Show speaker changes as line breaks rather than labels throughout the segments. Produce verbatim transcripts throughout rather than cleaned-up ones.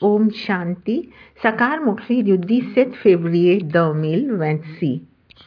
Om Shanti, Sakarmukhi du dix-sept février deux mille vingt-six.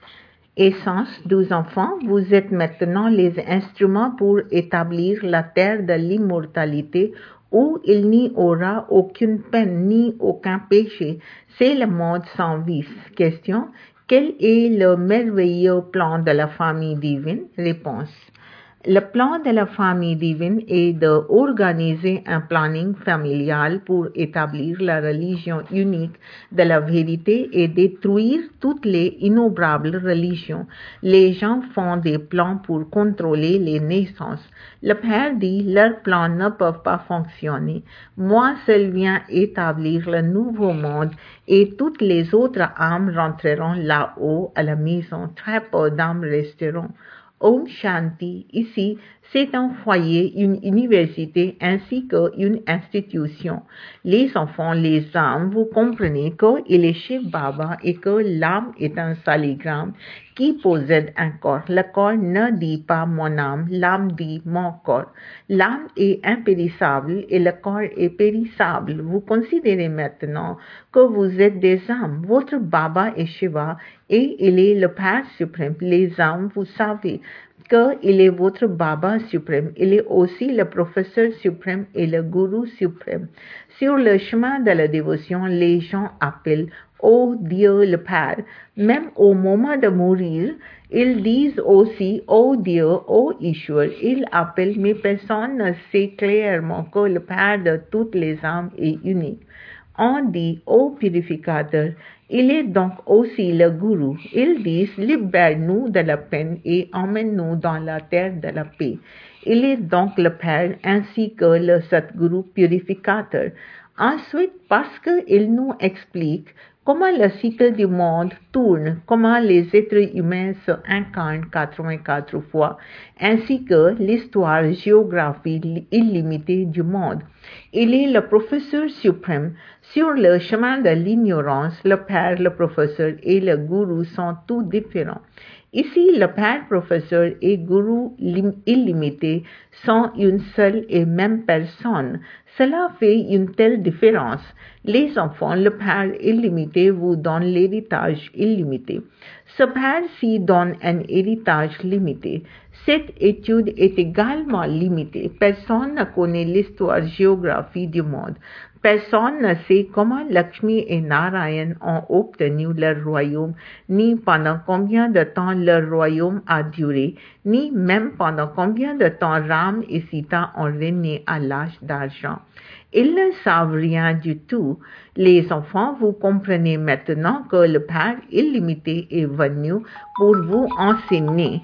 Essence, douze enfants, vous êtes maintenant les instruments pour établir la terre de l'immortalité où il n'y aura aucune peine ni aucun péché. C'est le monde sans vice. Question. Quel est le merveilleux plan de la famille divine? Réponse. Le plan de la famille divine est d'organiser un planning familial pour établir la religion unique de la vérité et détruire toutes les innombrables religions. Les gens font des plans pour contrôler les naissances. Le Père dit, leurs plans ne peuvent pas fonctionner. Moi seul viens établir le nouveau monde et toutes les autres âmes rentreront là-haut à la maison. Très peu d'âmes resteront. Om Shanti, ici, c'est un foyer, une université ainsi qu'une institution. Les enfants, les âmes, vous comprenez qu'il est chez Baba et que l'âme est un saligramme qui possède un corps. Le corps ne dit pas mon âme, l'âme dit mon corps. L'âme est impérissable et le corps est périssable. Vous considérez maintenant que vous êtes des âmes. Votre Baba est Shiva et il est le Père suprême. Les âmes, vous savez qu'il est votre Baba suprême. Il est aussi le professeur suprême et le gourou suprême. Sur le chemin de la dévotion, les gens appellent ô Dieu le Père. Même au moment de mourir, ils disent aussi ô Dieu, ô Ishwar. Ils appellent, mais personne ne sait clairement que le Père de toutes les âmes est unique. On dit ô purificateur. Il est donc aussi le gourou. Ils disent, libère-nous de la peine et emmène-nous dans la terre de la paix. Il est donc le Père ainsi que le Satguru purificateur. Ensuite, parce qu'il nous explique comment le cycle du monde tourne, comment les êtres humains se incarnent quatre-vingt-quatre fois, ainsi que l'histoire géographie illimitée du monde. Il est le professeur suprême. Sur le chemin de l'ignorance, le Père, le professeur et le gourou sont tous différents. Ici, le Père, professeur et gourou illimité sont une seule et même personne. Cela fait une telle différence. Les enfants, le Père illimité vous donne l'héritage illimité. Ce Père-ci donne un héritage limité. Cette étude est également limitée. Personne ne connaît l'histoire géographie du monde. Personne ne sait comment Lakshmi et Narayan ont obtenu leur royaume, ni pendant combien de temps leur royaume a duré, ni même pendant combien de temps Ram et Sita ont régné à l'âge d'argent. Ils ne savent rien du tout. Les enfants, vous comprenez maintenant que le Père illimité est venu pour vous enseigner.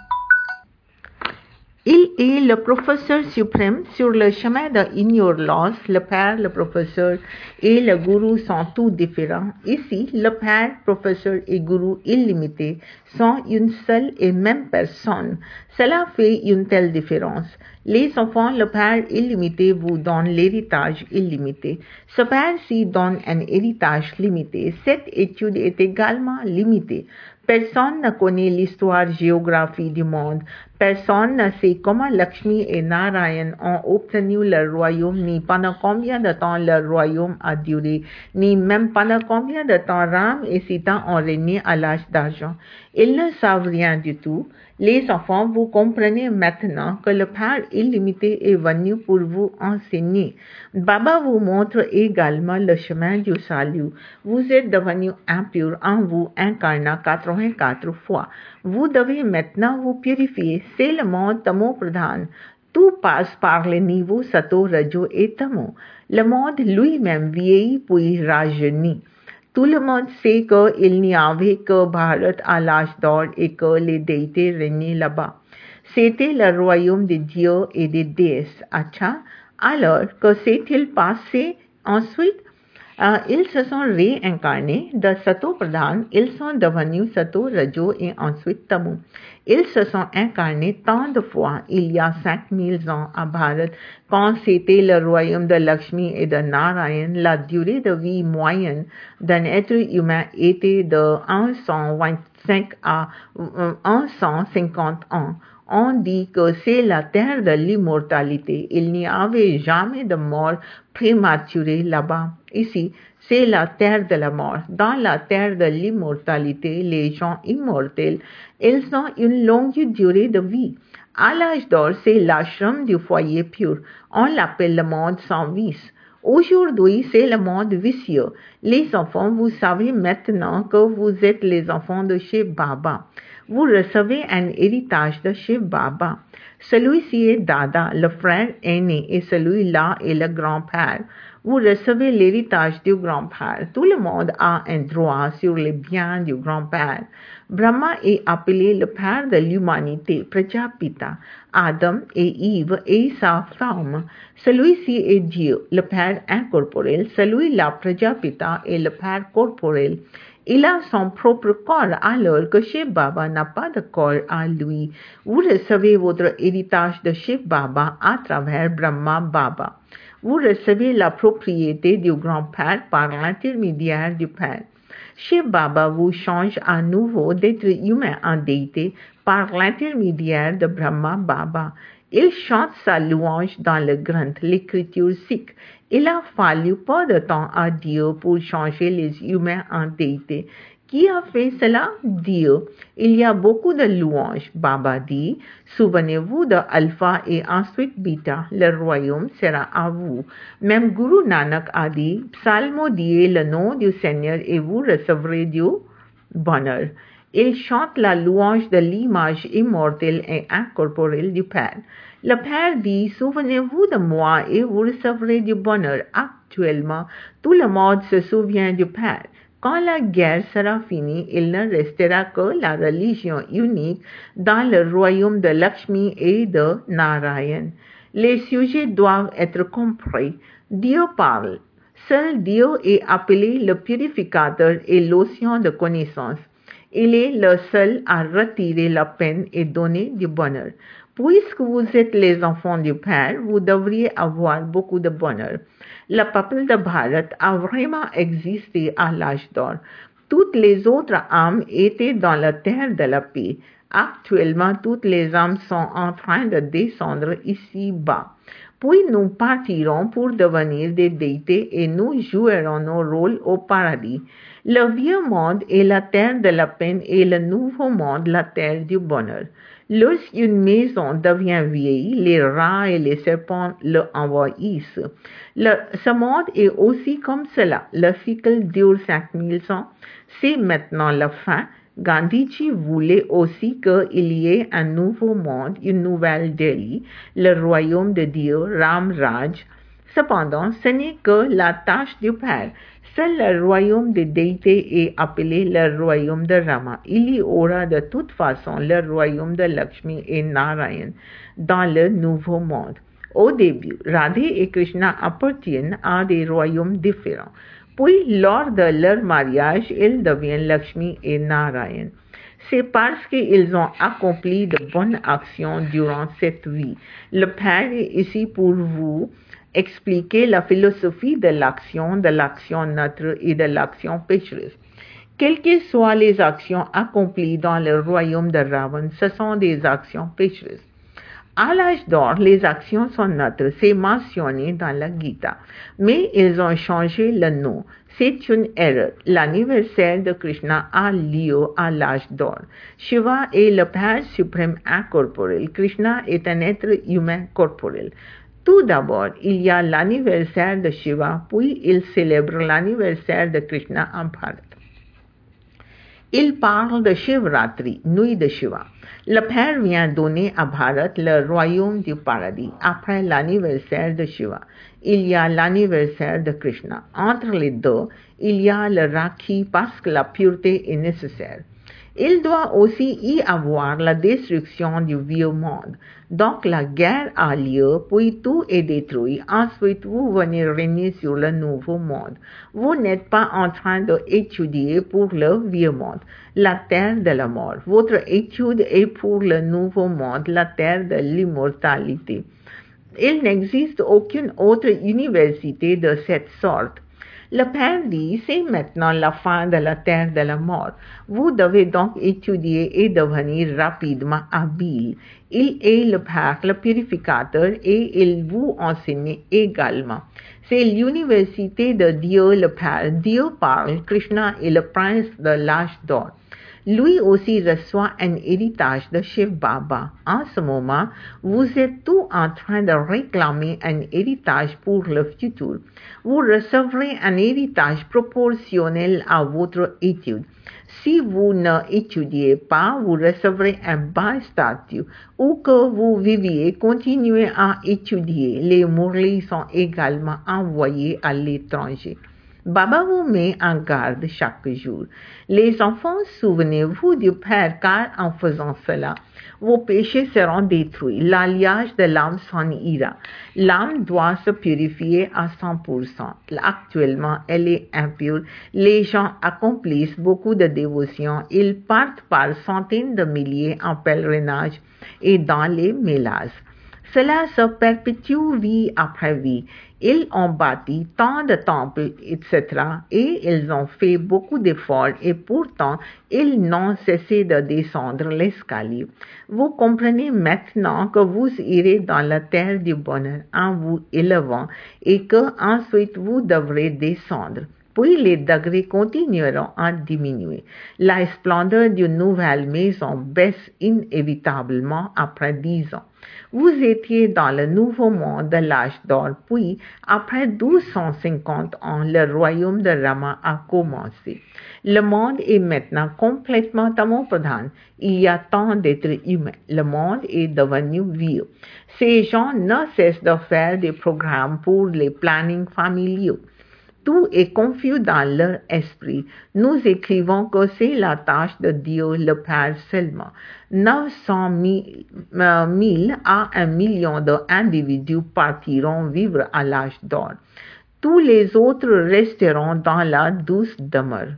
Il est le professeur suprême sur le chemin de ignorance. Le Père, le professeur et le gourou sont tous différents. Ici, le Père, professeur et gourou illimité sont une seule et même personne. Cela fait une telle différence. Les enfants, le Père illimité vous donne l'héritage illimité. Ce Père-ci donne un héritage limité. Cette étude est également limitée. Personne ne connaît l'histoire géographie du monde. Personne ne sait comment Lakshmi et Narayan ont obtenu leur royaume, ni pendant combien de temps leur royaume a duré, ni même pendant combien de temps Ram et Sita ont régné à l'âge d'argent. Ils ne savent rien du tout. Les enfants, vous comprenez maintenant que le Père illimité est venu pour vous enseigner. Baba vous montre également le chemin du salut. Vous êtes devenu impur en vous incarnant quatre-vingt-quatre fois. Vous devez maintenant vous purifier. C'est le monde tamo pradhan. Tout passe par les niveaux sato, rajo et tamo. Le monde lui-même vieillit puis rajeunit. Tout le monde sait qu'il n'y avait que Bharat à l'âge d'or et que les déités régnaient là-bas. C'était le royaume des dieux et des déesses. Acha, alors que s'est-il passé ensuite? Euh, ils se sont réincarnés de Sato Pradhan, ils sont devenus Sato Rajo et ensuite Tamu. Ils se sont incarnés tant de fois, il y a cinq mille ans à Bharat, quand c'était le royaume de Lakshmi et de Narayan. La durée de vie moyenne d'un être humain était de cent vingt-cinq à cent cinquante ans. On dit que c'est la terre de l'immortalité. Il n'y avait jamais de mort prématurée là-bas. Ici, c'est la terre de la mort. Dans la terre de l'immortalité, les gens immortels, ils ont une longue durée de vie. À l'âge d'or, c'est l'ashram du foyer pur. On l'appelle le monde sans vice. Aujourd'hui, c'est le monde vicieux. Les enfants, vous savez maintenant que vous êtes les enfants de Shiv Baba. Vous recevez un héritage de Shiv Baba. Celui-ci est Dada, le frère aîné, et celui-là est le grand-père. Vous recevez l'héritage du grand-père. Tout le monde a un droit sur les biens du grand-père. Brahma est appelé le père de l'humanité, Prajapita. Adam et Ève et sa femme. Celui-ci est Dieu, le père incorporel. Celui-là, Prajapita, est le père corporel. Il a son propre corps alors que Shiv Baba n'a pas de corps à lui. Vous recevez votre héritage de Shiv Baba à travers Brahma Baba. Vous recevez la propriété du grand-père par l'intermédiaire du père. Shiv Baba vous change à nouveau d'être humain en déité par l'intermédiaire de Brahma Baba. Il chante sa louange dans le Granth, l'écriture sikh. Il a fallu pas de temps à Dieu pour changer les humains en déité. Qui a fait cela? Dieu. Il y a beaucoup de louanges. Baba dit, souvenez-vous de Alpha et ensuite Beta, le royaume sera à vous. Même Guru Nanak a dit, psalmodiez le nom du Seigneur et vous recevrez du bonheur. Il chante la louange de l'image immortelle et incorporelle du Père. Le Père dit, souvenez-vous de moi et vous recevrez du bonheur. Actuellement, tout le monde se souvient du Père. Quand la guerre sera finie, il ne restera que la religion unique dans le royaume de Lakshmi et de Narayan. Les sujets doivent être compris. Dieu parle. Seul Dieu est appelé le purificateur et l'océan de connaissance. Il est le seul à retirer la peine et donner du bonheur. Puisque vous êtes les enfants du Père, vous devriez avoir beaucoup de bonheur. Le peuple de Bharat a vraiment existé à l'âge d'or. Toutes les autres âmes étaient dans la terre de la paix. Actuellement, toutes les âmes sont en train de descendre ici-bas. Puis nous partirons pour devenir des déités et nous jouerons nos rôles au paradis. Le vieux monde est la terre de la peine et le nouveau monde la terre du bonheur. Lorsqu'une maison devient vieille, les rats et les serpents le envahissent. Le, ce monde est aussi comme cela. Le cycle dure cinq mille ans. C'est maintenant la fin. Gandhiji voulait aussi qu'il y ait un nouveau monde, une nouvelle Delhi, le royaume de Dieu, Ram Raj. Cependant, ce n'est que la tâche du Père. Seul le royaume des déités est appelé le royaume de Rama. Il y aura de toute façon le royaume de Lakshmi et Narayan dans le nouveau monde. Au début, Radhe et Krishna appartiennent à des royaumes différents. Puis, lors de leur mariage, ils deviennent Lakshmi et Narayan. C'est parce qu'ils ont accompli de bonnes actions durant cette vie. Le Père est ici pour vous expliquer la philosophie de l'action, de l'action neutre et de l'action pécheresse. Quelles que soient les actions accomplies dans le royaume de Ravan, ce sont des actions pécheresses. À l'âge d'or, les actions sont neutres, c'est mentionné dans la Gita, mais ils ont changé le nom. C'est une erreur. L'anniversaire de Krishna a lieu à l'âge d'or. Shiva est le Père suprême incorporel. Krishna est un être humain corporel. Tout d'abord, il y a l'anniversaire de Shiva, puis il célèbre l'anniversaire de Krishna en Bharat. Il parle de Shivratri, nuit de Shiva. Le Père vient donner à Bharat le royaume du paradis après l'anniversaire de Shiva. Il y a l'anniversaire de Krishna. Entre les deux, il y a le Rakhi parce que la pureté est nécessaire. Il doit aussi y avoir la destruction du vieux monde. Donc la guerre a lieu, puis tout est détruit. Ensuite, vous venez régner sur le nouveau monde. Vous n'êtes pas en train d'étudier pour le vieux monde, la terre de la mort. Votre étude est pour le nouveau monde, la terre de l'immortalité. Il n'existe aucune autre université de cette sorte. Le père dit, c'est maintenant la fin de la terre de la mort. Vous devez donc étudier et devenir rapidement habile. Il est le Père, le purificateur, et il vous enseigne également. C'est l'université de Dieu le Père. Dieu parle, Krishna est le prince de l'âge d'or. Lui aussi reçoit un héritage de Shiv Baba. En ce moment, vous êtes tous en train de réclamer un héritage pour le futur. Vous recevrez un héritage proportionnel à votre étude. Si vous ne étudiez pas, vous recevrez un bas statut. Où que vous viviez, continuez à étudier. Les Murlis sont également envoyés à l'étranger. Baba vous met en garde chaque jour. Les enfants, souvenez-vous du Père, car en faisant cela, vos péchés seront détruits. L'alliage de l'âme s'en ira. L'âme doit se purifier à cent pour cent. Actuellement, elle est impure. Les gens accomplissent beaucoup de dévotions. Ils partent par centaines de milliers en pèlerinage et dans les mélases. Cela se perpétue vie après vie. Ils ont bâti tant de temples, et cetera, et ils ont fait beaucoup d'efforts, et pourtant, ils n'ont cessé de descendre l'escalier. Vous comprenez maintenant que vous irez dans la terre du bonheur en vous élevant, et que ensuite vous devrez descendre. Puis les degrés continueront à diminuer. La splendeur d'une nouvelle maison baisse inévitablement après dix ans. Vous étiez dans le nouveau monde de l'âge d'or, puis, après douze cent cinquante ans, le royaume de Rama a commencé. Le monde est maintenant complètement tamopradhan. Il y a tant d'êtres humains. Le monde est devenu vieux. Ces gens ne cessent de faire des programmes pour les plannings familiaux. Tout est confus dans leur esprit. Nous écrivons que c'est la tâche de Dieu le Père seulement. neuf cent mille à un million d'individus partiront vivre à l'âge d'or. Tous les autres resteront dans la douce demeure.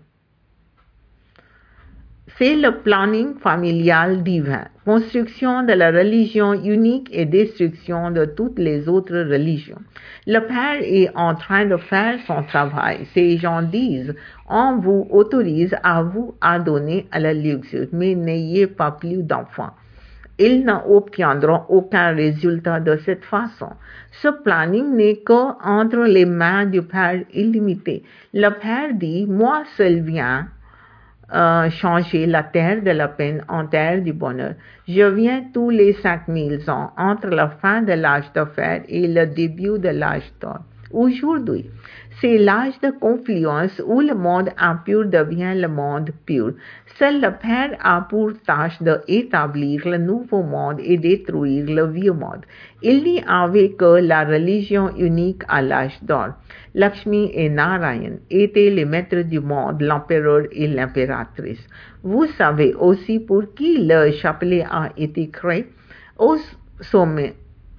C'est le planning familial divin, construction de la religion unique et destruction de toutes les autres religions. Le Père est en train de faire son travail. Ces gens disent, on vous autorise à vous adonner à la luxure, mais n'ayez pas plus d'enfants. Ils n'obtiendront aucun résultat de cette façon. Ce planning n'est qu'entre les mains du Père illimité. Le Père dit, moi seul viens Euh, changer la terre de la peine en terre du bonheur. Je viens tous les cinq mille ans entre la fin de l'âge de fer et le début de l'âge d'or. Aujourd'hui, c'est l'âge de confluence où le monde impur devient le monde pur. Seul le Père a pour tâche d'établir le nouveau monde et détruire le vieux monde. Il n'y avait que la religion unique à l'âge d'or. Lakshmi et Narayan étaient les maîtres du monde, l'empereur et l'impératrice. Vous savez aussi pour qui le chapelet a été créé. Au sommet,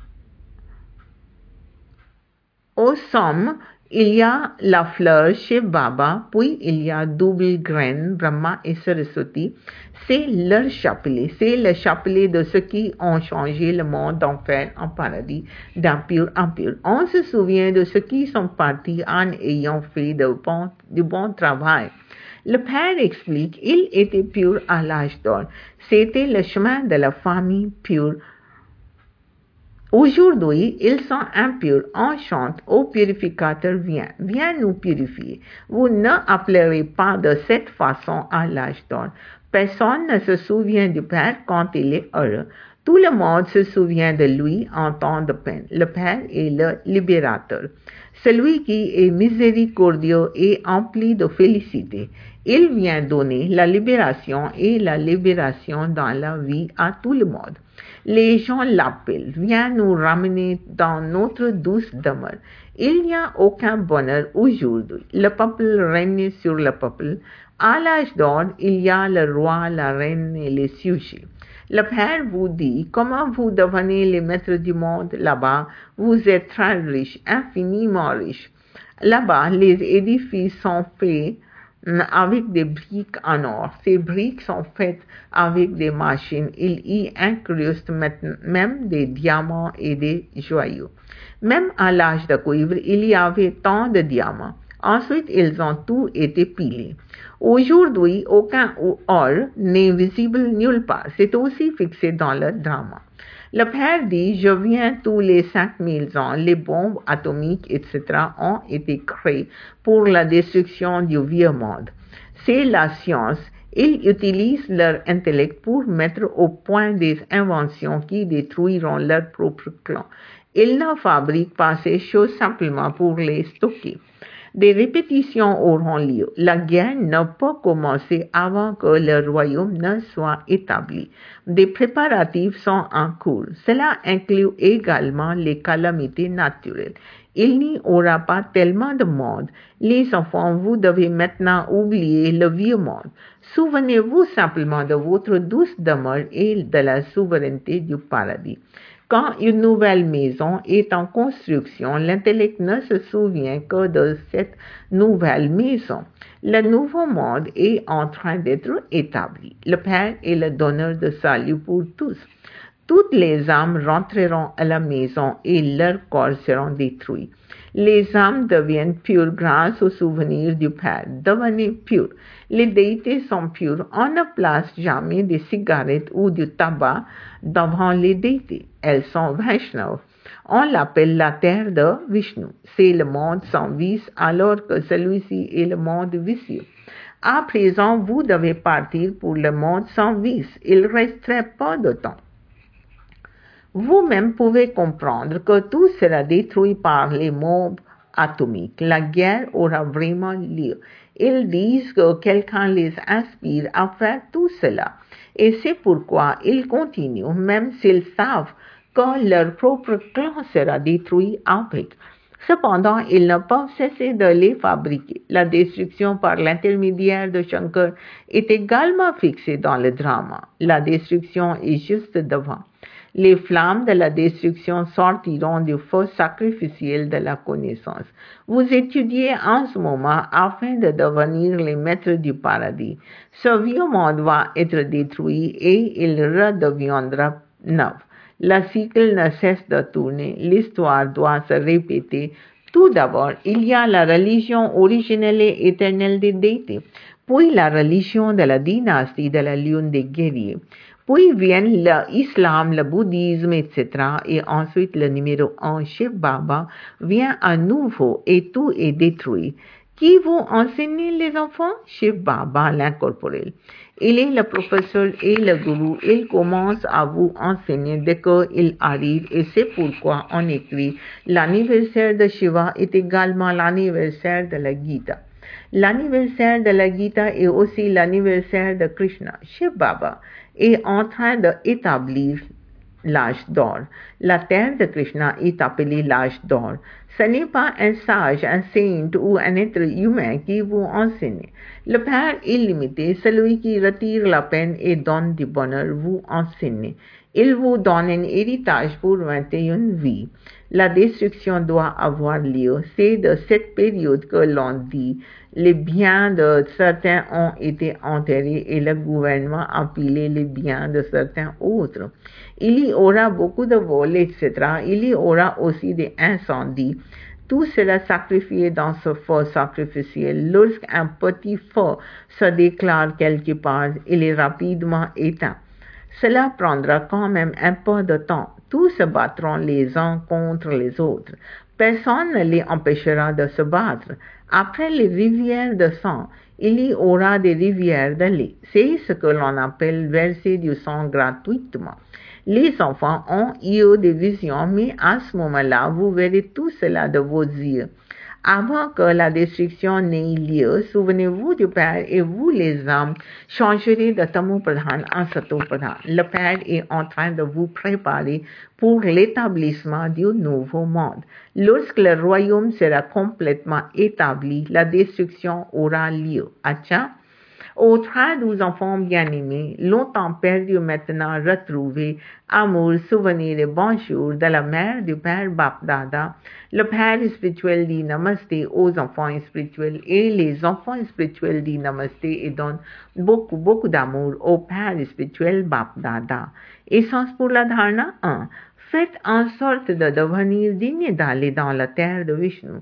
Au somme, il y a la fleur Shiv Baba, puis il y a double graine Brahma et Saraswati. C'est leur chapelet, c'est le chapelet de ceux qui ont changé le monde d'enfer en paradis, d'impur en pur. On se souvient de ceux qui sont partis en ayant fait de bon, du bon travail. Le Père explique, il était pur à l'âge d'or. C'était le chemin de la famille pure. Aujourd'hui, ils sont impurs. On chante, ô purificateur, viens, viens nous purifier. Vous ne appellerez pas de cette façon à l'âge d'or. Personne ne se souvient du Père quand il est heureux. Tout le monde se souvient de lui en temps de peine. Le Père est le libérateur. Celui qui est miséricordieux et empli de félicité. Il vient donner la libération et la libération dans la vie à tout le monde. Les gens l'appellent, viens nous ramener dans notre douce demeure. Il n'y a aucun bonheur aujourd'hui. Le peuple règne sur le peuple. À l'âge d'or, il y a le roi, la reine et les sujets. Le Père vous dit comment vous devenez les maîtres du monde. Là-bas, vous êtes très riches, infiniment riches. Là-bas, les édifices sont faits avec des briques en or. Ces briques sont faites avec des machines. Il y incruste même des diamants et des joyaux. Même à l'âge de cuivre, il y avait tant de diamants. Ensuite, ils ont tous été pilés. Aujourd'hui, aucun or n'est visible nulle part. C'est aussi fixé dans le drama. Le père dit, je viens tous les cinq mille ans, les bombes atomiques, et cetera ont été créées pour la destruction du vieux monde. C'est la science. Ils utilisent leur intellect pour mettre au point des inventions qui détruiront leur propre clan. Ils ne fabriquent pas ces choses simplement pour les stocker. Des répétitions auront lieu. La guerre ne peut commencer avant que le royaume ne soit établi. Des préparatifs sont en cours. Cela inclut également les calamités naturelles. Il n'y aura pas tellement de monde. Les enfants, vous devez maintenant oublier le vieux monde. Souvenez-vous simplement de votre douce demeure et de la souveraineté du paradis. Quand une nouvelle maison est en construction, l'intellect ne se souvient que de cette nouvelle maison. Le nouveau monde est en train d'être établi. Le Père est le donneur de salut pour tous. Toutes les âmes rentreront à la maison et leurs corps seront détruits. Les âmes deviennent pures grâce au souvenir du Père. Devenez purs. Les déités sont pures. On ne place jamais des cigarettes ou du tabac devant les déités. Elles sont Vaishnav. On l'appelle la terre de Vishnu. C'est le monde sans vice, alors que celui-ci est le monde vicieux. À présent, vous devez partir pour le monde sans vice. Il reste très peu de temps. Vous-même pouvez comprendre que tout sera détruit par les bombes atomiques. La guerre aura vraiment lieu. Ils disent que quelqu'un les inspire à faire tout cela. Et c'est pourquoi ils continuent, même s'ils savent que leur propre clan sera détruit avec. Cependant, ils ne peuvent cesser de les fabriquer. La destruction par l'intermédiaire de Shankar est également fixée dans le drama. La destruction est juste devant. Les flammes de la destruction sortiront du feu sacrificiel de la connaissance. Vous étudiez en ce moment afin de devenir les maîtres du paradis. Ce vieux monde va être détruit et il redeviendra neuf. Le cycle ne cesse de tourner. L'histoire doit se répéter. Tout d'abord, il y a la religion originelle et éternelle des déités, puis la religion de la dynastie de la lune des guerriers. Puis viennent l'islam, le bouddhisme, et cetera. Et ensuite, le numéro un, Shiv Baba, vient à nouveau et tout est détruit. Qui vous enseigne les enfants? Shiv Baba, l'incorporel. Il est le professeur et le gourou. Il commence à vous enseigner dès qu'il arrive et c'est pourquoi on écrit l'anniversaire de Shiva est également l'anniversaire de la Gita. L'anniversaire de la Gita est aussi l'anniversaire de Krishna. Shiv Baba est en train d'établir l'âge d'or. La terre de Krishna est appelée l'âge d'or. Ce n'est pas un sage, un saint ou un être humain qui vous enseigne. Le Père illimité, celui qui retire la peine et donne du bonheur, vous enseigne. Il vous donne un héritage pour vingt et une vies. La destruction doit avoir lieu. C'est de cette période que l'on dit les biens de certains ont été enterrés et le gouvernement a pilé les biens de certains autres. Il y aura beaucoup de vols, et cetera. Il y aura aussi des incendies. Tout sera sacrifié dans ce feu sacrificiel. Lorsqu'un petit feu se déclare quelque part, il est rapidement éteint. Cela prendra quand même un peu de temps. Tous se battront les uns contre les autres. Personne ne les empêchera de se battre. Après les rivières de sang, il y aura des rivières de lait. C'est ce que l'on appelle verser du sang gratuitement. Les enfants ont eu des visions, mais à ce moment-là, vous verrez tout cela de vos yeux. Avant que la destruction n'ait lieu, souvenez-vous du Père et vous, les âmes, changerez de Tamo Pradhan en Sato Pradhan. Le Père est en train de vous préparer pour l'établissement du nouveau monde. Lorsque le royaume sera complètement établi, la destruction aura lieu. Acha? Aux treize enfants bien-aimés, longtemps perdus maintenant retrouvés, amour, souvenirs et bonjour de la mère du Père Bapdada, le Père spirituel dit Namasté aux enfants spirituels et les enfants spirituels dit Namasté et donnent beaucoup, beaucoup d'amour au Père spirituel Bapdada. Essence pour la dharna un. Faites en sorte de devenir digne d'aller dans la terre de Vishnu.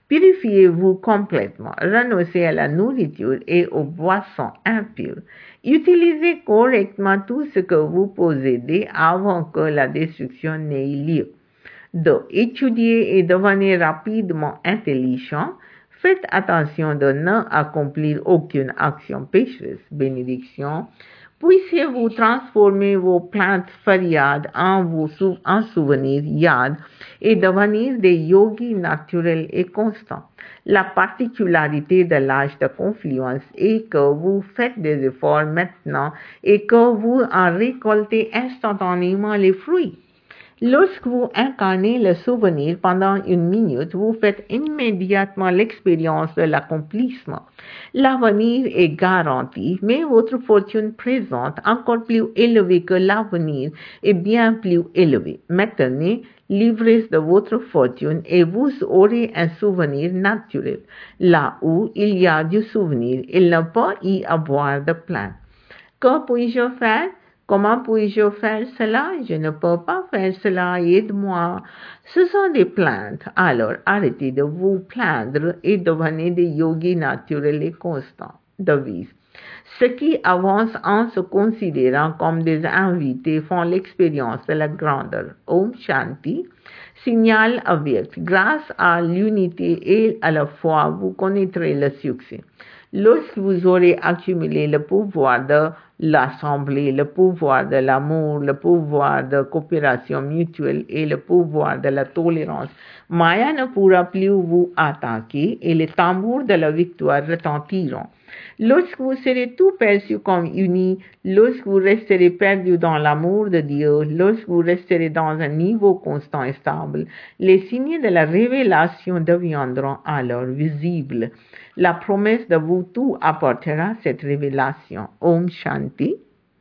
Purifiez-vous complètement, renoncez à la nourriture et aux boissons impures. Utilisez correctement tout ce que vous possédez avant que la destruction n'ait lieu. deux. Étudiez et devenez rapidement intelligent. Faites attention de ne accomplir aucune action pécheresse. Bénédiction. Puissiez-vous transformer vos plaintes fariades en, vos sou- en souvenirs yad et devenir des yogis naturels et constants. La particularité de l'âge de confluence est que vous faites des efforts maintenant et que vous en récoltez instantanément les fruits. Lorsque vous incarnez le souvenir pendant une minute, vous faites immédiatement l'expérience de l'accomplissement. L'avenir est garanti, mais votre fortune présente, encore plus élevée que l'avenir, est bien plus élevée. Maintenant, l'ivresse de votre fortune et vous aurez un souvenir naturel. Là où il y a du souvenir, il ne peut y avoir de plainte. Que puis-je faire? Comment puis-je faire cela? Je ne peux pas faire cela, aide-moi. Ce sont des plaintes. Alors arrêtez de vous plaindre et devenez des yogis naturels et constants. Devise. Ceux qui avancent en se considérant comme des invités font l'expérience de la grandeur. Om Shanti. Signal avert. Grâce à l'unité et à la foi, vous connaîtrez le succès. Lorsque vous aurez accumulé le pouvoir de l'assemblée, le pouvoir de l'amour, le pouvoir de coopération mutuelle et le pouvoir de la tolérance, Maya ne pourra plus vous attaquer et les tambours de la victoire retentiront. Lorsque vous serez tout perçu comme unis, lorsque vous resterez perdu dans l'amour de Dieu, lorsque vous resterez dans un niveau constant et stable, les signes de la révélation deviendront alors visibles. La promesse de vous tout apportera cette révélation. Om Shanti.